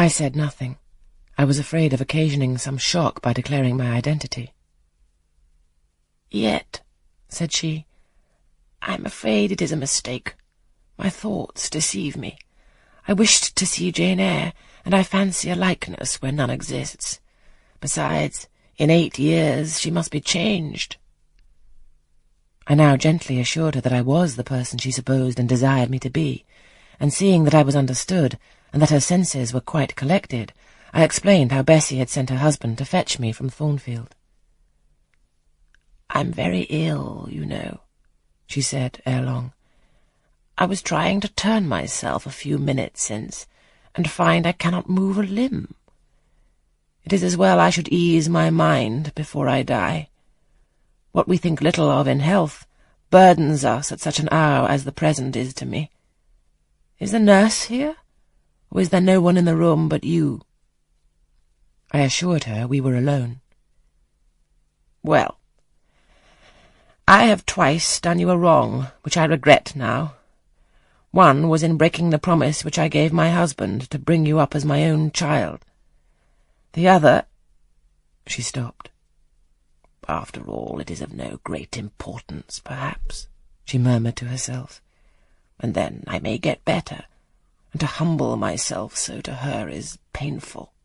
I said nothing. I was afraid of occasioning some shock by declaring my identity. "Yet," said she, "I'm afraid it is a mistake. My thoughts deceive me. I wished to see Jane Eyre, and I fancy a likeness where none exists. Besides, in 8 years she must be changed." I now gently assured her that I was the person she supposed and desired me to be, and seeing that I was understood, and that her senses were quite collected, I explained how Bessie had sent her husband to fetch me from Thornfield. "I'm very ill, you know," she said ere long. "I was trying to turn myself a few minutes since, and find I cannot move a limb. It is as well I should ease my mind before I die. What we think little of in health burdens us at such an hour as the present is to me. Is the nurse here, or is there no one in the room but you?" I assured her we were alone. "Well, I have twice done you a wrong, which I regret now. One was in breaking the promise which I gave my husband to bring you up as my own child. The other—" She stopped. "After all, it is of no great importance, perhaps," she murmured to herself. "And then I may get better, and to humble myself so to her is painful."